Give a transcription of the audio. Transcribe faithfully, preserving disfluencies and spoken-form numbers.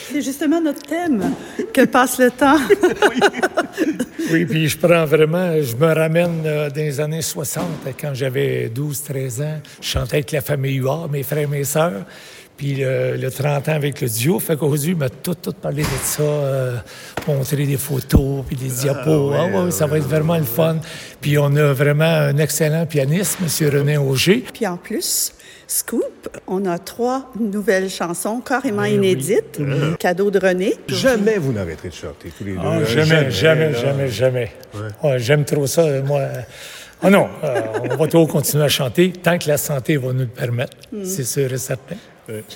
C'est justement notre thème, que passe le temps. Oui, puis je prends vraiment, je me ramène euh, dans les années soixante, quand j'avais douze treize ans. Je chantais avec la famille Huard, mes frères et mes sœurs. Puis le, le trente ans avec le duo, fait qu'aujourd'hui, il m'a tout, tout parlé de ça, euh, montrer des photos, puis des diapos. Ah, ouais, ah ouais, ça va être vraiment le fun. Puis on a vraiment un excellent pianiste, M. René Auger. Puis en plus, Scoop, on a trois nouvelles chansons carrément Oui, inédites. oui. Cadeau de René. Jamais vous n'arrêterez de chanter, tous les deux. Ah, hein, jamais, jamais, là. jamais, jamais. Ouais. Ouais, j'aime trop ça, moi. Ah non, euh, on va toujours continuer à chanter tant que la santé va nous le permettre, c'est sûr et certain. Ouais.